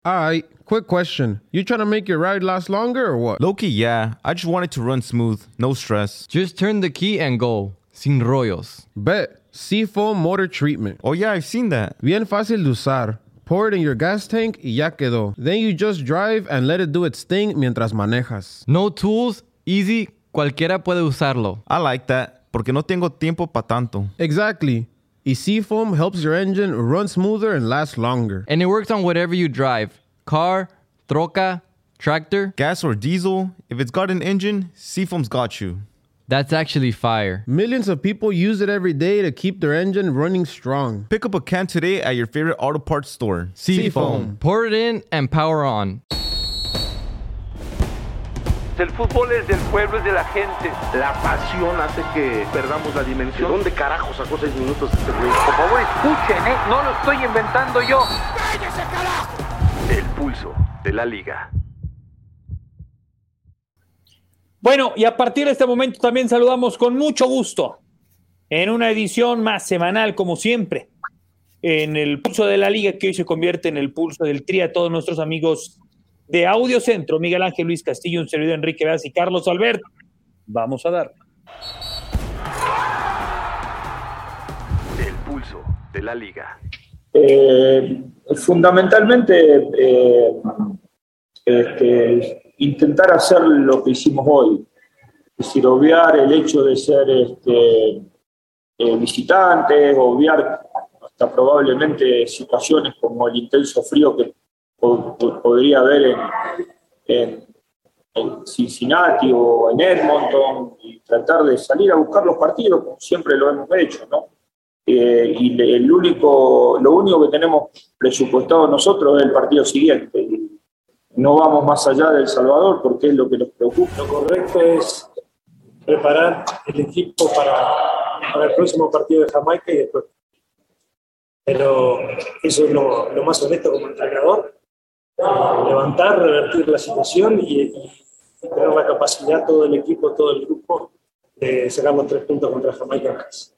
Alright, quick question. You trying to make your ride last longer or what? Low-key, yeah. I just want it to run smooth. No stress. Just turn the key and go. Sin rollos. Bet. Seafoam motor treatment. Oh, yeah, I've seen that. Bien fácil de usar. Pour it in your gas tank y ya quedó. Then you just drive and let it do its thing mientras manejas. No tools, easy, cualquiera puede usarlo. I like that, porque no tengo tiempo pa' tanto. Exactly. Y Seafoam helps your engine run smoother and last longer. And it works on whatever you drive. Car, troca, tractor. Gas or diesel, if it's got an engine, Seafoam's got you. That's actually fire. Millions of people use it every day to keep their engine running strong. Pick up a can today at your favorite auto parts store. Seafoam. Pour it in and power on. El fútbol es del pueblo, es de la gente. La pasión hace que perdamos la dimensión. ¿De dónde carajo sacó 6 minutos este güey? Por favor, escuchen, no lo estoy inventando yo. ¡Cállese, carajo! El pulso de la liga. Bueno, y a partir de este momento también saludamos con mucho gusto en una edición más semanal, como siempre, en el pulso de la liga, que hoy se convierte en el pulso del Tri, a todos nuestros amigos de Audio Centro, Miguel Ángel Luis Castillo, un servidor Enrique Vaz y Carlos Alberto. Vamos a darle. El pulso de la liga. Fundamentalmente intentar hacer lo que hicimos hoy, es decir, obviar el hecho de ser visitantes, obviar hasta probablemente situaciones como el intenso frío que podría haber en Cincinnati o en Edmonton, y tratar de salir a buscar los partidos como siempre lo hemos hecho, ¿no? Y lo único que tenemos presupuestado nosotros es el partido siguiente. No vamos más allá de El Salvador porque es lo que nos preocupa. Lo correcto es preparar el equipo para el próximo partido de Jamaica y después. Pero eso es lo más honesto como entrenador. Levantar, revertir la situación y tener la capacidad, todo el equipo, todo el grupo, de sacar los 3 puntos contra Jamaica en casa.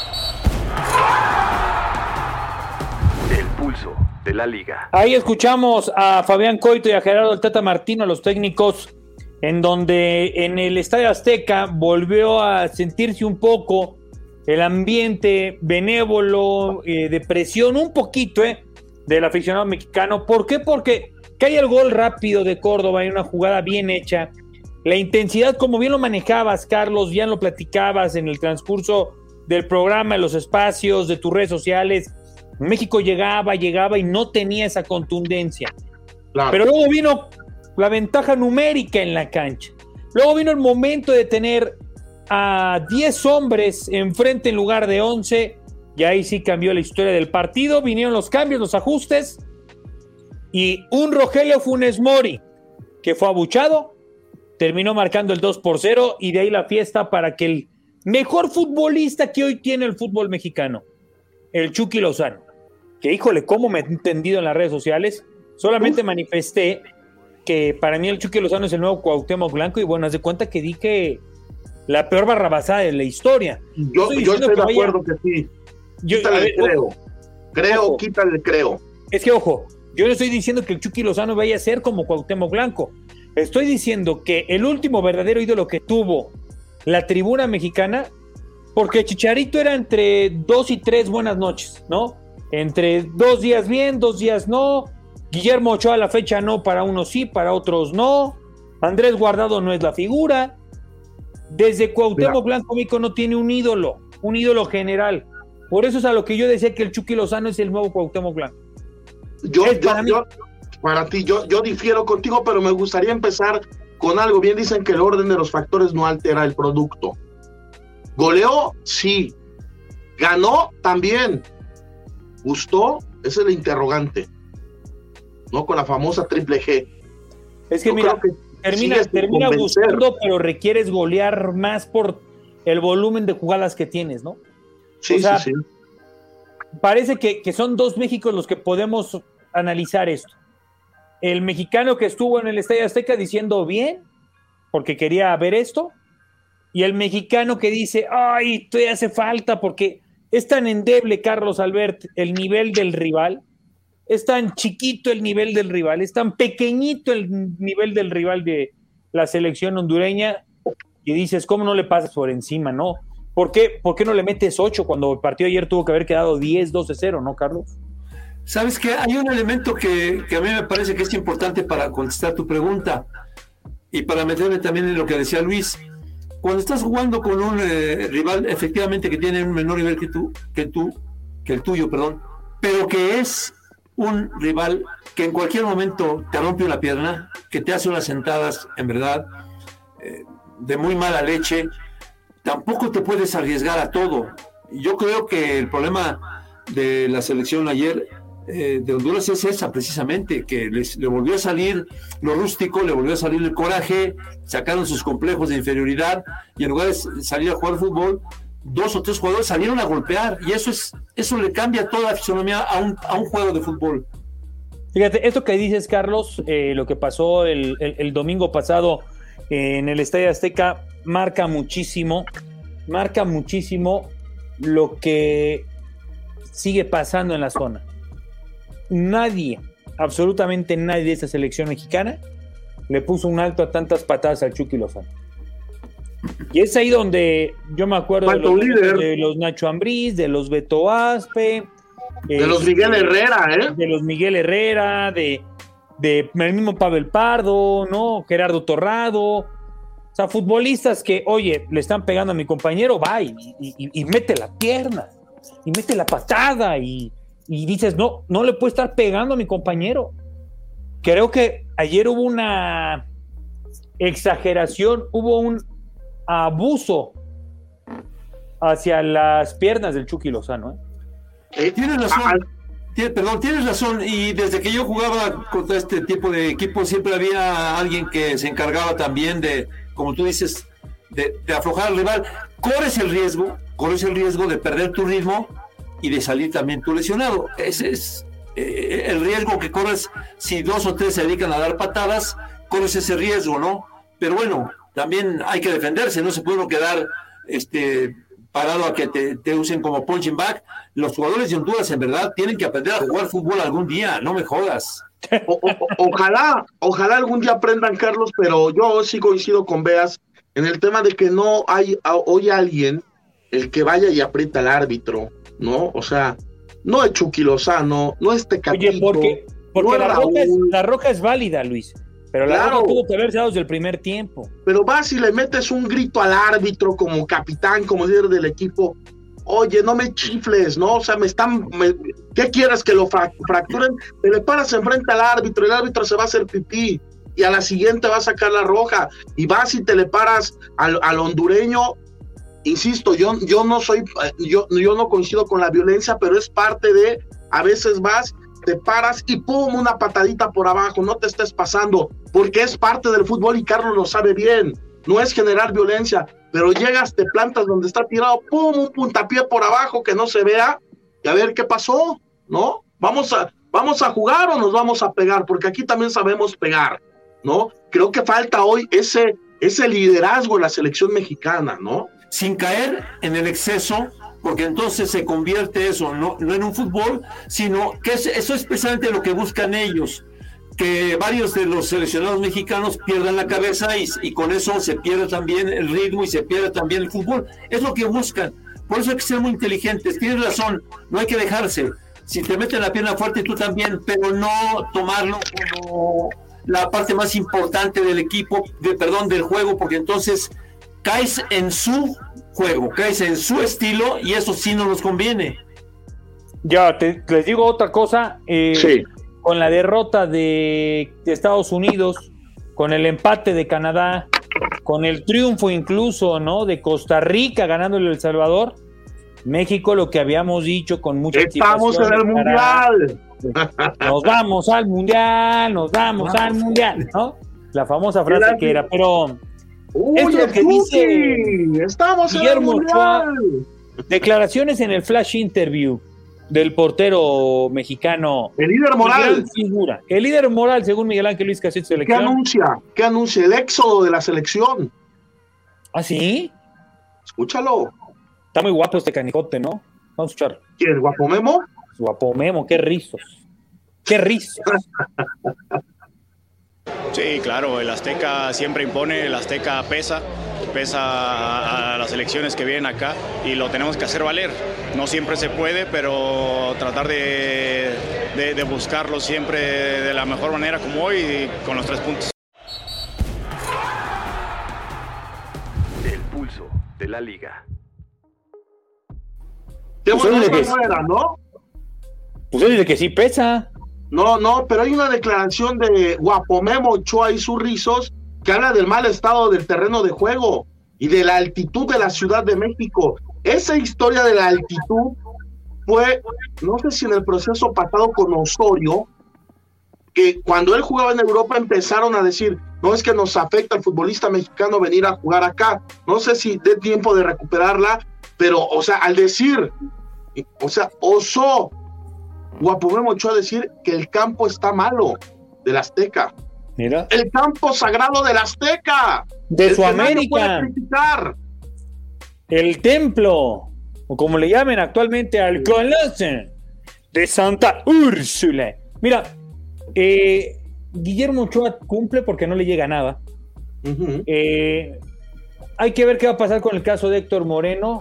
El pulso de la liga. Ahí escuchamos a Fabián Coito y a Gerardo el Tata Martino, los técnicos, en donde en el Estadio Azteca volvió a sentirse un poco el ambiente benévolo, de presión un poquito del aficionado mexicano. ¿Por qué? Porque cae el gol rápido de Córdoba en una jugada bien hecha. La intensidad, como bien lo manejabas, Carlos, ya lo platicabas en el transcurso del programa, en los espacios de tus redes sociales. México llegaba y no tenía esa contundencia. Claro. Pero luego vino la ventaja numérica en la cancha. Luego vino el momento de tener a 10 hombres enfrente en lugar de 11, y ahí sí cambió la historia del partido. Vinieron los cambios, los ajustes, y un Rogelio Funes Mori, que fue abuchado, terminó marcando el 2-0, y de ahí la fiesta para que el mejor futbolista que hoy tiene el fútbol mexicano, el Chucky Lozano, que híjole, cómo me he entendido en las redes sociales, solamente manifesté que para mí el Chucky Lozano es el nuevo Cuauhtémoc Blanco, y bueno, haz de cuenta que dije la peor barrabasada de la historia. Yo estoy de acuerdo que sí. Quítale creo. Quítale creo. Es que, ojo, yo no estoy diciendo que el Chucky Lozano vaya a ser como Cuauhtémoc Blanco. Estoy diciendo que el último verdadero ídolo que tuvo la tribuna mexicana, porque Chicharito era entre 2 y 3 buenas noches, ¿no? Entre 2 días bien, 2 días no. Guillermo Ochoa a la fecha no, para unos sí, para otros no. Andrés Guardado no es la figura. Desde Cuauhtémoc Blanco, México no tiene un ídolo general. Por eso es a lo que yo decía que el Chucky Lozano es el nuevo Cuauhtémoc Blanco. Yo difiero contigo, pero me gustaría empezar con algo. Bien dicen que el orden de los factores no altera el producto. ¿Goleó? Sí. ¿Ganó? También. ¿Gustó? Ese es el interrogante. No con la famosa triple G. Es que mira, termina gustando, pero requieres golear más por el volumen de jugadas que tienes, ¿no? Sí, o sea, sí. Parece que son 2 Méxicos los que podemos analizar esto. El mexicano que estuvo en el Estadio Azteca diciendo bien, porque quería ver esto, y el mexicano que dice, ay, todavía hace falta, porque es tan endeble, Carlos Albert, el nivel del rival, es tan chiquito el nivel del rival, es tan pequeñito el nivel del rival de la selección hondureña, y dices, ¿cómo no le pasas por encima, no? ¿Por qué no le metes 8 cuando el partido ayer tuvo que haber quedado 10-12-0, no, Carlos? ¿Sabes qué? Hay un elemento que a mí me parece que es importante para contestar tu pregunta y para meterme también en lo que decía Luis. Cuando estás jugando con un rival efectivamente que tiene un menor nivel que el tuyo, pero que es un rival que en cualquier momento te rompe una pierna, que te hace unas sentadas, en verdad, de muy mala leche, tampoco te puedes arriesgar a todo. Yo creo que el problema de la selección ayer de Honduras es esa precisamente, que le volvió a salir lo rústico, le volvió a salir el coraje, sacaron sus complejos de inferioridad y en lugar de salir a jugar fútbol, 2 o 3 jugadores salieron a golpear y eso le cambia toda la fisonomía a un juego de fútbol. Fíjate, esto que dices, Carlos, lo que pasó el domingo pasado en el Estadio Azteca marca muchísimo lo que sigue pasando en la zona. Nadie, absolutamente nadie de esta selección mexicana le puso un alto a tantas patadas al Chucky Lozano. Y es ahí donde yo me acuerdo de los Nacho Ambriz, de los Beto Aspe, de los Miguel Herrera, de los Miguel Herrera, de el mismo Pavel Pardo, ¿no? Gerardo Torrado. O sea, futbolistas que, oye, le están pegando a mi compañero, va y mete la pierna, y mete la patada, y dices, no le puede estar pegando a mi compañero. Creo que ayer hubo una exageración, hubo un abuso hacia las piernas del Chucky Lozano. Tienes razón. Tienes razón, y desde que yo jugaba contra este tipo de equipos siempre había alguien que se encargaba también de, como tú dices, de aflojar al rival. Corres el riesgo de perder tu ritmo y de salir también tú lesionado. Ese es el riesgo que corres si 2 o 3 se dedican a dar patadas, corres ese riesgo, ¿no? Pero bueno, también hay que defenderse, no se puede uno quedar parado a que te usen como punching bag. Los jugadores de Honduras en verdad tienen que aprender a jugar fútbol algún día, no me jodas. Ojalá algún día aprendan, Carlos, pero yo sí coincido con Beas en el tema de que no hay hoy alguien el que vaya y aprieta al árbitro, ¿no? O sea, no es Chucky Lozano, no es Tecatito. Oye, porque no la roja es válida, Luis, pero la roja tuvo que haberse dado desde el primer tiempo. Pero vas y le metes un grito al árbitro como capitán, como líder del equipo. Oye, no me chifles, ¿no? O sea, ¿qué quieres? ¿Que lo fracturen? Te le paras enfrente al árbitro, el árbitro se va a hacer pipí y a la siguiente va a sacar la roja, y vas y te le paras al hondureño. Insisto, yo no coincido con la violencia, pero es parte de, a veces vas, te paras y pum, una patadita por abajo, no te estés pasando, porque es parte del fútbol y Carlos lo sabe bien, no es generar violencia, pero llegas, te plantas donde está tirado, pum, un puntapié por abajo que no se vea, y a ver qué pasó, ¿no? ¿Vamos a jugar o nos vamos a pegar? Porque aquí también sabemos pegar, ¿no? Creo que falta hoy ese liderazgo en la selección mexicana, ¿no? Sin caer en el exceso, porque entonces se convierte eso no en un fútbol, sino que eso es precisamente lo que buscan ellos, que varios de los seleccionados mexicanos pierdan la cabeza y con eso se pierde también el ritmo y se pierde también el fútbol. Es lo que buscan. Por eso hay que ser muy inteligentes. Tienes razón, no hay que dejarse. Si te meten la pierna fuerte, tú también, pero no tomarlo como la parte más importante del equipo, del juego, porque entonces caes en su juego, caes en su estilo y eso sí no nos conviene. Ya, les digo otra cosa. Sí. Con la derrota de Estados Unidos, con el empate de Canadá, con el triunfo incluso, ¿no?, de Costa Rica ganándole a El Salvador, México, lo que habíamos dicho con mucha anticipación. ¡Estamos en el Mundial! Nos vamos al Mundial, ¿no? La famosa frase que era, pero... esto es lo que dice estamos Guillermo en el Ochoa, declaraciones en el flash interview del portero mexicano, el líder moral, figura, el líder moral según Miguel Ángel Luis Castillo selección. ¿Qué anuncia? El éxodo de la selección. ¿Ah, sí? Escúchalo. Está muy guapo este canijote, ¿no? Vamos a escucharlo. ¿Quién? ¿Guapo Memo? Guapo Memo, qué rizos. ¡Qué risa! Sí, claro, el Azteca siempre impone, el Azteca pesa a las elecciones que vienen acá y lo tenemos que hacer valer. No siempre se puede, pero tratar de buscarlo siempre de la mejor manera como hoy y con los 3 puntos. El pulso de la liga. Pues ¿no? Pues él dice que sí pesa. No, pero hay una declaración de Guapomemo Ochoa y sus rizos que habla del mal estado del terreno de juego y de la altitud de la Ciudad de México. Esa historia de la altitud fue, no sé si en el proceso pasado con Osorio, que cuando él jugaba en Europa empezaron a decir, no es que nos afecta al futbolista mexicano venir a jugar acá. No sé si dé tiempo de recuperarla, pero, o sea, al decir, o sea, osó Guapomemo Ochoa decir que el campo está malo del Azteca. Mira. El campo sagrado del Azteca. De su América. El templo, o como le llamen actualmente al Coloso de Santa Úrsula. Mira, Guillermo Ochoa cumple porque no le llega nada. Uh-huh. Hay que ver qué va a pasar con el caso de Héctor Moreno,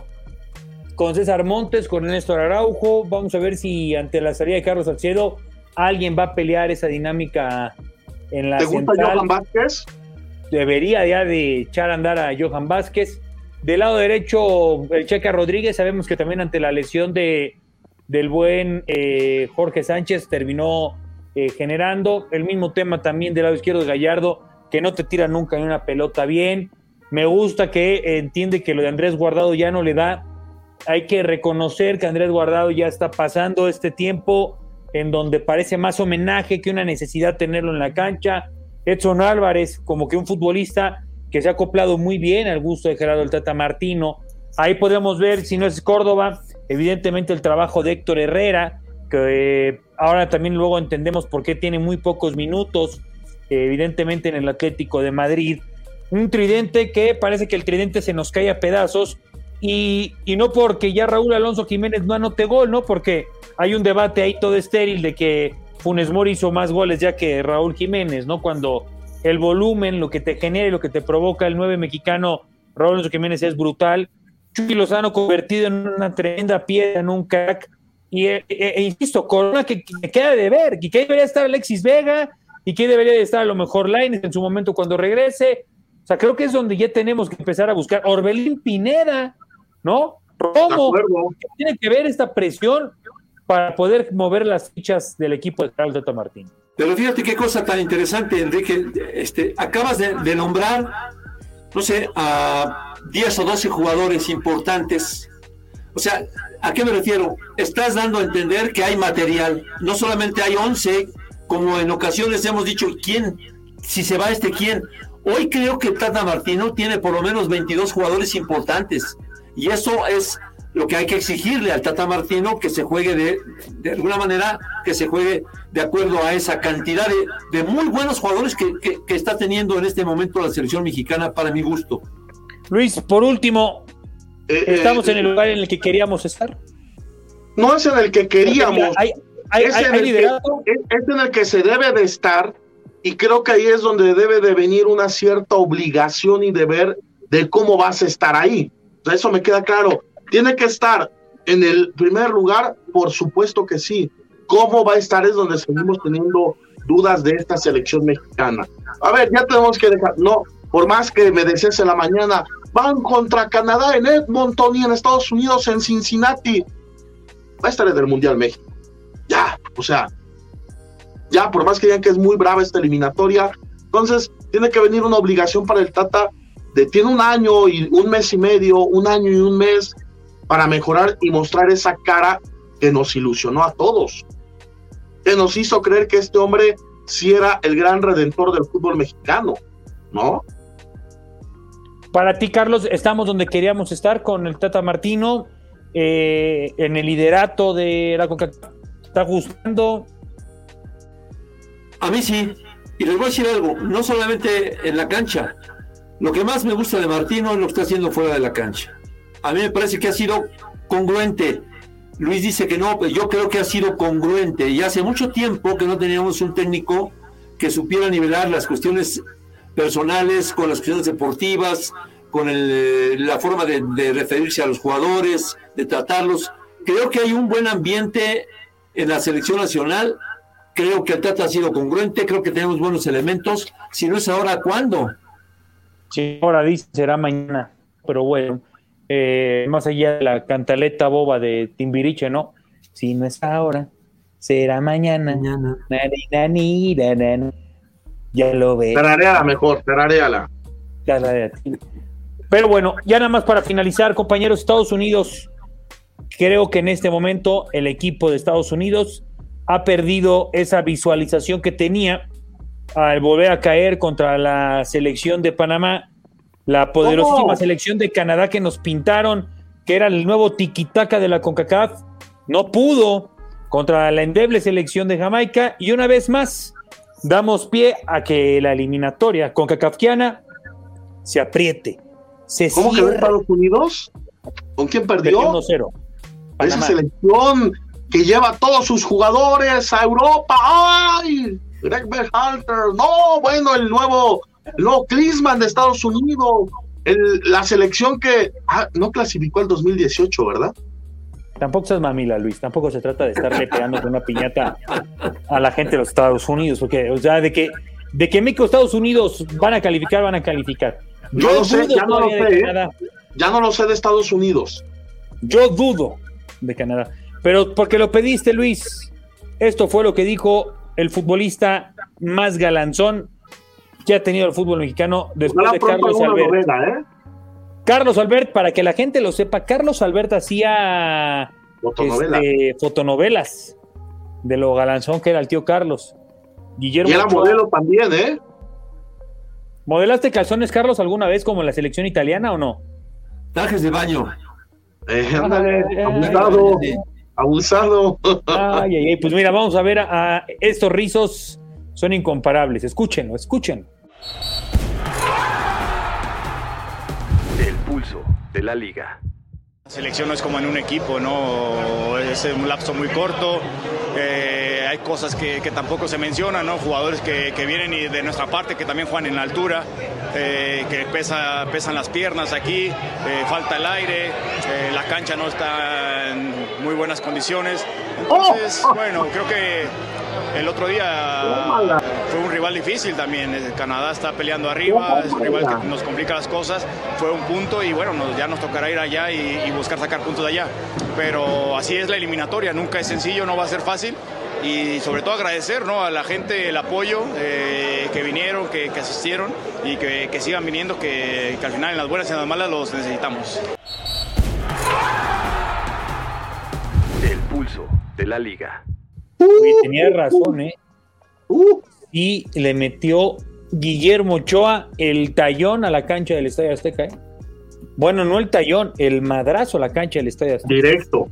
con César Montes, con Néstor Araujo. Vamos a ver si ante la salida de Carlos Salcedo alguien va a pelear esa dinámica en la central. ¿Te gusta Johan Vázquez? Debería ya de echar a andar a Johan Vázquez. Del lado derecho, el Checa Rodríguez. Sabemos que también ante la lesión del buen Jorge Sánchez terminó generando. El mismo tema también del lado izquierdo de Gallardo, que no te tira nunca ni una pelota bien. Me gusta que entiende que lo de Andrés Guardado ya no le da. Hay que reconocer que Andrés Guardado ya está pasando este tiempo en donde parece más homenaje que una necesidad tenerlo en la cancha. Edson Álvarez, como que un futbolista que se ha acoplado muy bien al gusto de Gerardo el Tata Martino. Ahí podemos ver, si no es Córdoba, evidentemente el trabajo de Héctor Herrera, que ahora también luego entendemos por qué tiene muy pocos minutos, evidentemente en el Atlético de Madrid. Un tridente que parece que el tridente se nos cae a pedazos, y no porque ya Raúl Alonso Jiménez no anote gol, ¿no? Porque hay un debate ahí todo estéril de que Funes Mori hizo más goles ya que Raúl Jiménez, ¿no? Cuando el volumen, lo que te genera y lo que te provoca el 9 mexicano Raúl Alonso Jiménez es brutal. Chucky Lozano convertido en una tremenda piedra, en un crack, y insisto, Corona que queda de ver, y que debería estar Alexis Vega, y que debería de estar a lo mejor Lainez en su momento cuando regrese. O sea, creo que es donde ya tenemos que empezar a buscar. Orbelín Pineda, ¿no? Romo, tiene que ver esta presión para poder mover las fichas del equipo de Carlos Tata Martino. Pero fíjate qué cosa tan interesante, Enrique. Acabas de nombrar, no sé, a 10 o 12 jugadores importantes. O sea, ¿a qué me refiero? Estás dando a entender que hay material. No solamente hay 11, como en ocasiones hemos dicho, ¿quién? Si se va ¿quién? Hoy creo que Tata Martino tiene por lo menos 22 jugadores importantes. Y eso es lo que hay que exigirle al Tata Martino, que se juegue de alguna manera, que se juegue de acuerdo a esa cantidad de muy buenos jugadores que está teniendo en este momento la selección mexicana, para mi gusto. Luis, por último, ¿estamos en el lugar en el que queríamos estar? No es en el que queríamos, es en el que se debe de estar, y creo que ahí es donde debe de venir una cierta obligación y deber de cómo vas a estar ahí. O sea, eso me queda claro. ¿Tiene que estar en el primer lugar? Por supuesto que sí. ¿Cómo va a estar? Es donde seguimos teniendo dudas de esta selección mexicana. A ver, ya tenemos que dejar, no, por más que me desees en la mañana, van contra Canadá en Edmonton y en Estados Unidos en Cincinnati. Va a estar en el Mundial México. Ya, o sea, ya, por más que digan que es muy brava esta eliminatoria, entonces tiene que venir una obligación para el Tata. Tiene un año y un mes y medio, un año y un mes para mejorar y mostrar esa cara que nos ilusionó a todos, que nos hizo creer que este hombre sí era el gran redentor del fútbol mexicano, ¿no? Para ti, Carlos, estamos donde queríamos estar con el Tata Martino, en el liderato de la CONCACAF. ¿Está gustando? A mí sí, y les voy a decir algo, no solamente en la cancha. Lo que más me gusta de Martino es lo que está haciendo fuera de la cancha. A mí me parece que ha sido congruente Luis dice que no, pero yo creo que ha sido congruente y hace mucho tiempo que no teníamos un técnico que supiera nivelar las cuestiones personales con las cuestiones deportivas, con la forma de referirse a los jugadores, de tratarlos. Creo que hay un buen ambiente en la selección nacional. Creo que el Tata ha sido congruente, creo que tenemos buenos elementos. Si no es ahora, ¿cuándo? Sí, ahora dice, será mañana, pero bueno, más allá de la cantaleta boba de Timbiriche, ¿no? Si no es ahora, será mañana. Ya lo ves. Tararéala mejor, tararéala. Pero bueno, ya nada más para finalizar, compañeros, Estados Unidos, creo que en este momento el equipo de Estados Unidos ha perdido esa visualización que tenía al volver a caer contra la selección de Panamá, la poderosísima selección de Canadá que nos pintaron, que era el nuevo tiquitaca de la CONCACAF. No pudo contra la endeble selección de Jamaica, y una vez más damos pie a que la eliminatoria CONCACAFiana se apriete, se ¿Cómo cierre. quedó Estados Unidos? ¿Con quién perdió? 1-0. Esa Panamá. selección que lleva a todos sus jugadores a Europa. ¡Ay! Greg Berhalter. No, bueno, el nuevo Klinsmann de Estados Unidos. La selección que no clasificó el 2018, ¿verdad? Tampoco seas mamila, Luis. Tampoco se trata de estarle pegando con una piñata a la gente de los Estados Unidos, porque, o sea, de que México y Estados Unidos van a calificar. Yo lo sé, dudo ya no lo todavía de sé. Canadá. Ya no lo sé de Estados Unidos. Yo dudo de Canadá. Pero porque lo pediste, Luis. Esto fue lo que dijo el futbolista más galanzón que ha tenido el fútbol mexicano después de Carlos Albert. Novela, Carlos Albert, para que la gente lo sepa, Carlos Albert hacía fotonovelas de lo galanzón que era el tío Carlos. Guillermo y era Ochoa. modelo también, ¿eh? ¿Modelaste calzones, Carlos, alguna vez como en la selección italiana o no? Trajes de baño. Ándale, abusado. Ay, pues mira, vamos a ver a estos rizos, son incomparables. Escúchenlo. El pulso de la liga. La selección no es como en un equipo, ¿no? Es un lapso muy corto. Hay cosas que tampoco se mencionan, ¿no? Jugadores que vienen de nuestra parte, que también juegan en la altura, que pesan las piernas aquí, falta el aire, la cancha no está en muy buenas condiciones. Entonces, bueno, creo que el otro día fue un rival difícil también. Canadá está peleando arriba, es un rival que nos complica las cosas. Fue un punto y bueno, ya nos tocará ir allá y buscar sacar puntos de allá. Pero así es la eliminatoria, nunca es sencillo, no va a ser fácil. Y sobre todo agradecer, ¿no?, a la gente el apoyo, que vinieron, que asistieron y que sigan viniendo, que al final en las buenas y en las malas los necesitamos. El pulso de la liga. Oye, tenía razón, ¿eh? Y le metió Guillermo Ochoa el tallón a la cancha del Estadio Azteca, ¿eh? Bueno, no el tallón, el madrazo a la cancha del Estadio Azteca. Directo.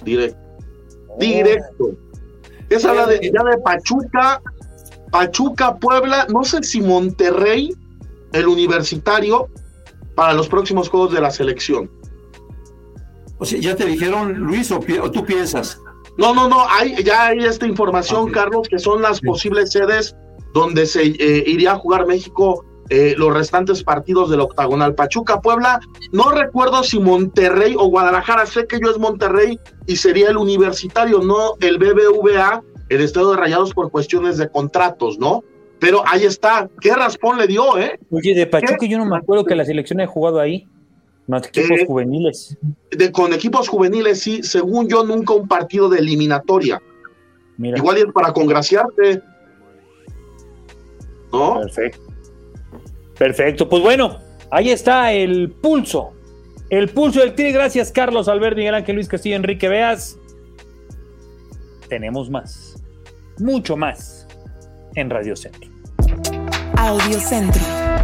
Es habla ya de Pachuca, Puebla, no sé si Monterrey, el Universitario, para los próximos juegos de la selección. O sea, ¿ya te dijeron, Luis, o tú piensas? No, ya hay esta información, Carlos, que son las posibles sedes donde se iría a jugar México los restantes partidos del octagonal. Pachuca, Puebla, no recuerdo si Monterrey o Guadalajara, sé que yo es Monterrey y sería el Universitario, no el BBVA, el Estadio de Rayados por cuestiones de contratos, ¿no? Pero ahí está, ¿qué raspón le dio, eh? Oye, de Pachuca yo no me acuerdo que la selección haya jugado ahí, más equipos juveniles. Con equipos juveniles, sí, según yo, nunca un partido de eliminatoria. Mira. Igual es para congraciarte, ¿no? Perfecto, pues bueno, ahí está el pulso del Tigre. Gracias, Carlos Albert, Miguel Ángel, Luis Castillo, Enrique Beas. Tenemos más, mucho más en Radio Centro. Audio Centro.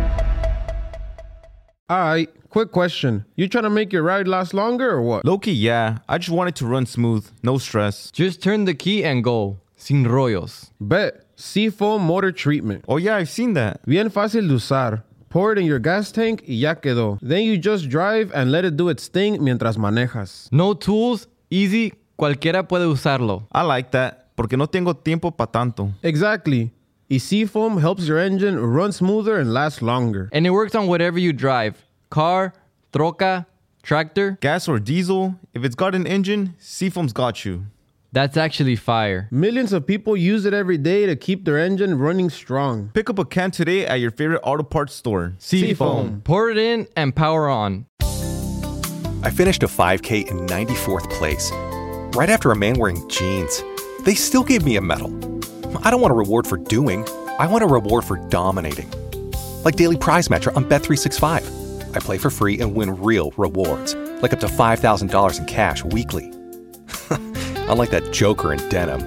Alright, quick question. You trying to make your ride last longer or what? Low-key, yeah. I just want it to run smooth, no stress. Just turn the key and go. Sin rollos. Bet. Seafoam Motor Treatment. Oh yeah, I've seen that. Bien fácil de usar. Pour it in your gas tank y ya quedó. Then you just drive and let it do its thing mientras manejas. No tools, easy, Cualquiera puede usarlo. I like that, porque no tengo tiempo pa' tanto. Exactly. Y Seafoam helps your engine run smoother and last longer. And it works on whatever you drive. Car, troca, tractor. Gas or diesel, if it's got an engine, Seafoam's got you. That's actually fire. Millions of people use it every day to keep their engine running strong. Pick up a can today at your favorite auto parts store. Seafoam. Pour it in and power on. I finished a 5K in 94th place. Right after a man wearing jeans. They still gave me a medal. I don't want a reward for doing. I want a reward for dominating. Like Daily Prize Matcher on Bet365. I play for free and win real rewards. Like up to $5,000 in cash weekly. Unlike that joker in denim.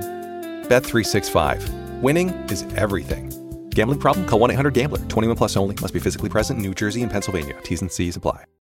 Bet365. Winning is everything. Gambling problem? Call 1-800-GAMBLER. 21 plus only. Must be physically present in New Jersey and Pennsylvania. T's and C's apply.